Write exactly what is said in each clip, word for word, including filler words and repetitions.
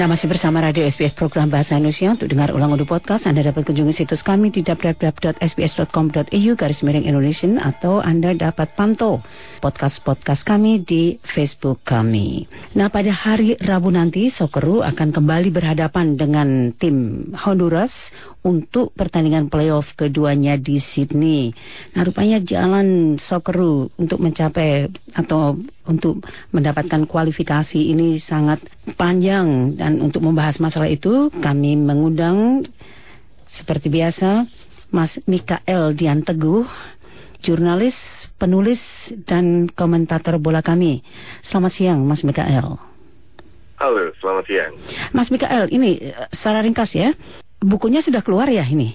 Anda masih bersama Radio S B S Program Bahasa Indonesia. Untuk dengar ulang audio podcast, Anda dapat kunjungi situs kami di w w w dot s b s dot com dot a u garis miring Indonesian, atau Anda dapat pantau podcast-podcast kami di Facebook kami. Nah, pada hari Rabu nanti, Socceroo akan kembali berhadapan dengan tim Honduras untuk pertandingan playoff keduanya di Sydney. Nah, rupanya jalan Socceroo untuk mencapai atau untuk mendapatkan kualifikasi ini sangat panjang, dan untuk membahas masalah itu kami mengundang seperti biasa Mas Mikael Dian Teguh, jurnalis, penulis, dan komentator bola kami. Selamat siang, Mas Mikael. Halo, selamat siang. Mas Mikael, ini secara ringkas ya, bukunya sudah keluar ya ini?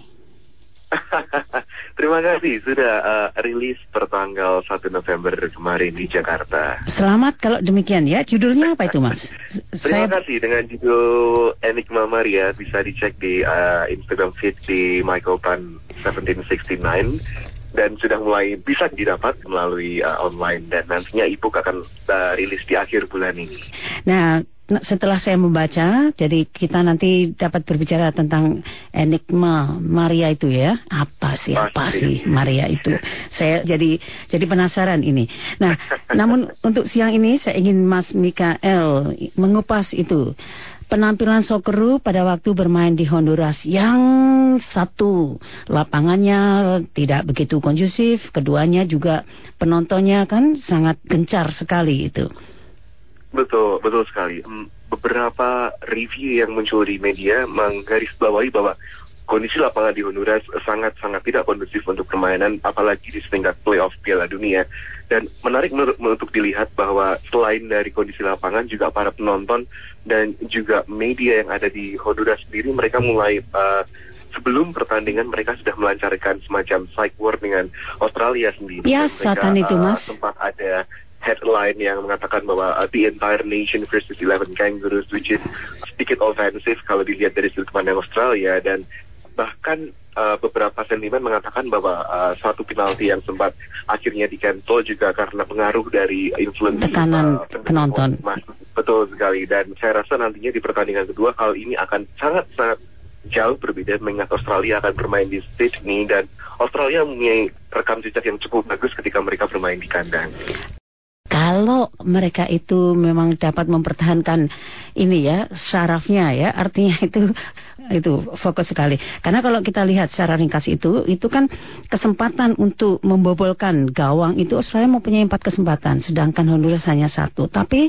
Terima kasih, sudah uh, rilis pertanggal satu November kemarin di Jakarta. Selamat kalau demikian ya. Judulnya apa itu, Mas? Terima Saya... kasih, dengan judul Enigma Maria, bisa dicek di uh, Instagram feed di Michael Pan tujuh belas enam sembilan, dan sudah mulai bisa didapat melalui uh, online, dan nantinya e-book akan uh, rilis di akhir bulan ini. Nah, setelah saya membaca, jadi kita nanti dapat berbicara tentang Enigma Maria itu ya. Apa sih, apa sih Maria itu? Saya jadi jadi penasaran ini. Nah, namun untuk siang ini saya ingin Mas Mikael mengupas itu. Penampilan Socceroo pada waktu bermain di Honduras, yang satu lapangannya tidak begitu kondusif, keduanya juga penontonnya kan sangat gencar sekali itu. Betul, betul sekali. Beberapa review yang muncul di media menggarisbawahi bahwa kondisi lapangan di Honduras sangat-sangat tidak kondusif untuk permainan, apalagi di setingkat playoff Piala Dunia. Dan menarik menurut, untuk dilihat bahwa selain dari kondisi lapangan, juga para penonton dan juga media yang ada di Honduras sendiri, mereka mulai uh, sebelum pertandingan mereka sudah melancarkan semacam psych ward dengan Australia sendiri. Biasa kan itu, Mas? Uh, sempat ada headline yang mengatakan bahwa uh, the entire nation versus eleven kangaroos, which is sedikit offensive kalau dilihat dari sudut pandang Australia. Dan bahkan uh, beberapa sentimen mengatakan bahwa uh, satu penalti yang sempat akhirnya di-cancel juga karena pengaruh dari influence tekanan uh, penonton. Betul sekali, dan saya rasa nantinya di pertandingan kedua hal ini akan sangat-sangat jauh berbeda, mengingat Australia akan bermain di Sydney, dan Australia mempunyai rekam jejak yang cukup bagus ketika mereka bermain di kandang. Kalau mereka itu memang dapat mempertahankan ini ya, syarafnya ya, artinya itu itu fokus sekali. Karena kalau kita lihat secara ringkas itu, itu kan kesempatan untuk membobolkan gawang itu Australia mempunyai empat kesempatan, sedangkan Honduras hanya satu. Tapi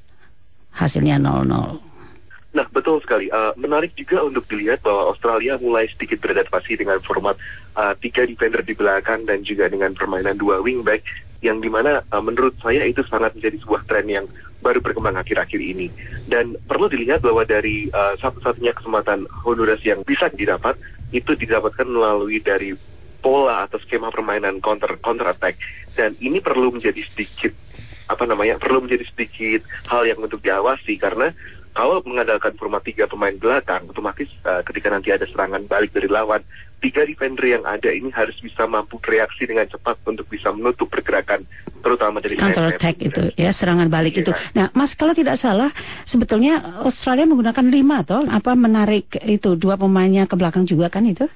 hasilnya nol nol. Nah, betul sekali. Uh, menarik juga untuk dilihat bahwa Australia mulai sedikit beradaptasi dengan format uh, tiga defender di belakang dan juga dengan permainan dua wingback, yang dimana uh, menurut saya itu sangat menjadi sebuah tren yang baru berkembang akhir-akhir ini. Dan perlu dilihat bahwa dari uh, satu-satunya kesempatan Honduras yang bisa didapat, itu didapatkan melalui dari pola atau skema permainan counter counter attack. Dan ini perlu menjadi sedikit, apa namanya, perlu menjadi sedikit hal yang untuk diawasi, karena kalau mengandalkan format tiga pemain belakang, otomatis uh, ketika nanti ada serangan balik dari lawan, tiga defender yang ada ini harus bisa mampu bereaksi dengan cepat untuk bisa menutup pergerakan, terutama dari counter attack itu ya, serangan balik yeah. itu. Nah, Mas, kalau tidak salah sebetulnya Australia menggunakan lima atau apa, menarik itu dua pemainnya ke belakang juga kan itu?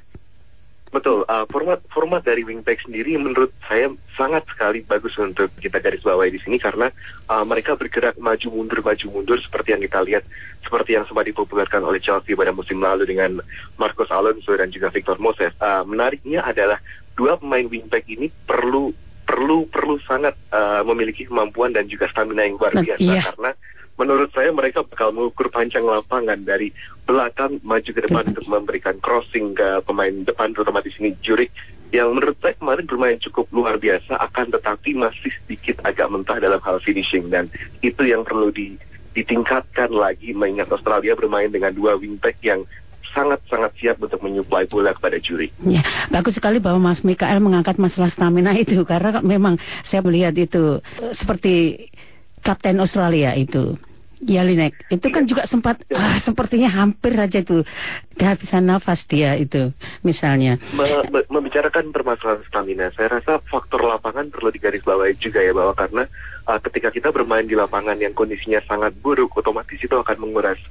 Betul, uh, format format dari wingback sendiri menurut saya sangat sekali bagus untuk kita garis bawahi di sini, karena uh, mereka bergerak maju mundur maju mundur seperti yang kita lihat, seperti yang sempat dipopulerkan oleh Chelsea pada musim lalu dengan Marcos Alonso dan juga Victor Moses. Uh, menariknya adalah dua pemain wingback ini perlu perlu perlu sangat uh, memiliki kemampuan dan juga stamina yang luar biasa, nah, iya. karena menurut saya mereka bakal mengukur panjang lapangan dari belakang maju ke depan untuk memberikan crossing ke pemain depan, terutama di sini Zurich, yang menurut saya kemarin bermain cukup luar biasa, akan tetapi masih sedikit agak mentah dalam hal finishing, dan itu yang perlu di, ditingkatkan lagi, mengingat Australia bermain dengan dua wingback yang sangat-sangat siap untuk menyuplai bola kepada Zurich. Ya, bagus sekali bahwa Mas Mikael mengangkat masalah stamina itu, karena memang saya melihat itu seperti Kapten Australia itu, Jelinek, itu kan juga sempat, ah, sepertinya hampir aja tuh kehabisan nafas dia itu, misalnya. Me- membicarakan permasalahan stamina, saya rasa faktor lapangan perlu digarisbawahi juga ya, bahwa karena uh, ketika kita bermain di lapangan yang kondisinya sangat buruk, otomatis itu akan menguras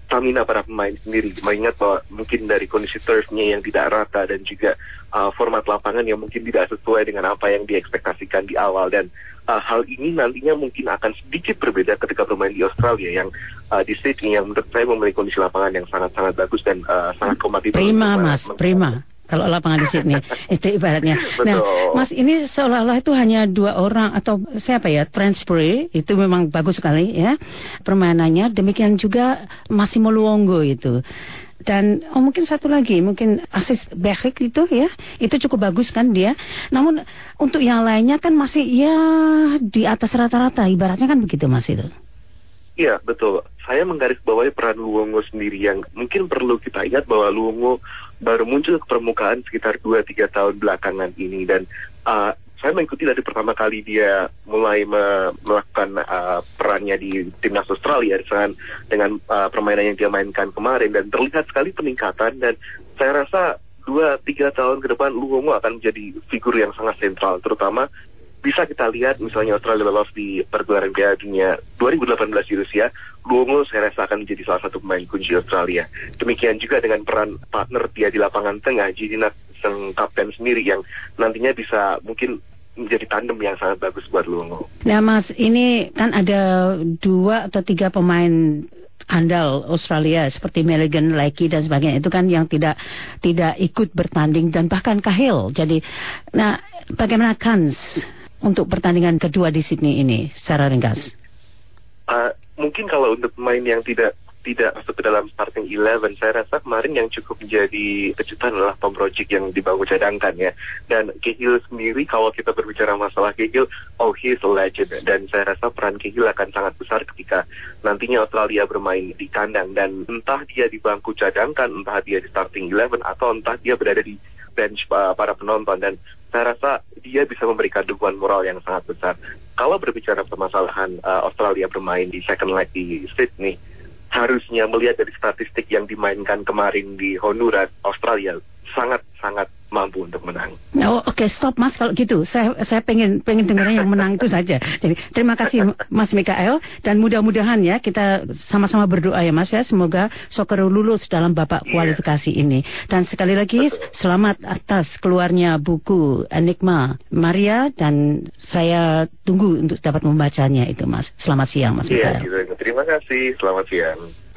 stamina para pemain sendiri, mengingat bahwa mungkin dari kondisi turfnya yang tidak rata dan juga uh, format lapangan yang mungkin tidak sesuai dengan apa yang diekspektasikan di awal, dan uh, hal ini nantinya mungkin akan sedikit berbeda ketika bermain di Australia yang uh, di Sydney yang menurut saya memiliki kondisi lapangan yang sangat-sangat bagus dan uh, sangat kompatibel. Prima mas, prima. Kalau lapangan di Sydney itu ibaratnya. Nah, Mas, ini seolah-olah itu hanya dua orang atau siapa ya? Transbury itu memang bagus sekali ya permainannya. Demikian juga Massimo Luongo itu. Dan oh, mungkin satu lagi, mungkin Asis Behik itu ya, itu cukup bagus kan dia. Namun untuk yang lainnya kan masih ya di atas rata-rata, ibaratnya kan begitu Mas itu. Iya, betul. Saya menggarisbawahi peran Luongo sendiri yang mungkin perlu kita ingat bahwa Luongo baru muncul ke permukaan sekitar dua tiga tahun belakangan ini, dan uh, saya mengikuti dari pertama kali dia mulai me- melakukan uh, perannya di timnas Australia dengan, dengan uh, permainan yang dia mainkan kemarin, dan terlihat sekali peningkatan, dan saya rasa dua tiga tahun ke depan Luongo akan menjadi figur yang sangat sentral, terutama bisa kita lihat misalnya Australia lolos di pergelaran Piala Dunia dua ribu delapan belas di Rusia, Luongo saya rasa akan menjadi salah satu pemain kunci Australia. Demikian juga dengan peran partner dia di lapangan tengah, Gininas sang kapten sendiri yang nantinya bisa mungkin menjadi tandem yang sangat bagus buat Luongo. Nah Mas, ini kan ada dua atau tiga pemain andal Australia seperti Milligan, Lackey dan sebagainya itu kan yang tidak tidak ikut bertanding dan bahkan Cahill. Jadi, nah bagaimana kans untuk pertandingan kedua di Sydney ini secara ringkas? Uh, mungkin kalau untuk pemain yang tidak tidak masuk ke dalam starting eleven, saya rasa kemarin yang cukup menjadi kejutan adalah Tom Rogic yang dibangun cadangkan ya. Dan Cahill sendiri, kalau kita berbicara masalah Cahill, oh he is a legend, dan saya rasa peran Cahill akan sangat besar ketika nantinya Australia bermain di kandang, dan entah dia di bangku cadangkan, entah dia di starting eleven, atau entah dia berada di bench uh, para penonton, dan saya rasa dia bisa memberikan dukungan moral yang sangat besar. Kalau berbicara permasalahan uh, Australia bermain di second leg di Sydney, harusnya melihat dari statistik yang dimainkan kemarin di Honduras, Australia sangat-sangat mampu untuk menang. Oh oke, okay, stop Mas kalau gitu. Saya saya pengen pengen dengarnya yang menang itu saja. Jadi terima kasih Mas Mikael, dan mudah-mudahan ya kita sama-sama berdoa ya Mas ya, semoga Socceroo lulus dalam babak kualifikasi yeah. ini. Dan sekali lagi betul, selamat atas keluarnya buku Enigma Maria, dan saya tunggu untuk dapat membacanya itu Mas. Selamat siang Mas Mikael. Iya, terima kasih. Selamat siang.